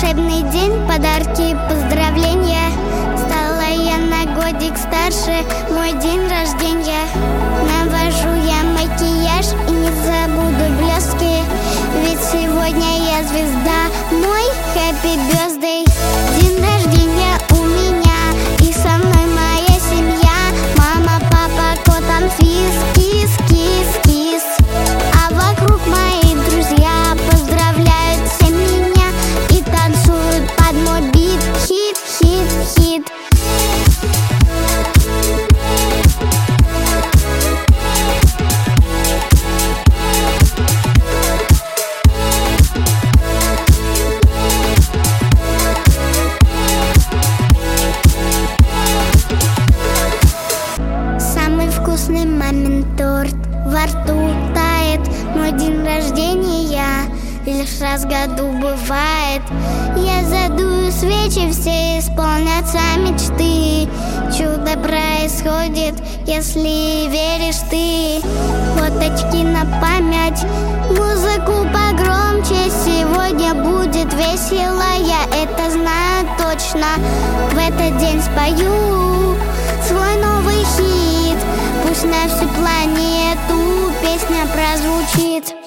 волшебный день, подарки, поздравления. Стала я на годик старше, мой день рождения. Навожу я макияж и не забуду блестки, ведь сегодня я звезда, мой happy birthday. День рождения у меня, и со мной моя семья. Мама, папа, кот, анфис, кис, кис, кис. А вокруг мои друзья поздравляют все меня и танцуют под мой бит. Хит, хит, хит. Самый вкусный мамин торт во рту тает. Мой день рождения лишь раз в году бывает. Я задую свечи, все исполнятся мечты. Чудо происходит, если веришь ты. Фоточки на память, музыку погромче. Сегодня будет весело, я это знаю точно. В этот день спою свой новый хит. Пусть на всю планету песня прозвучит.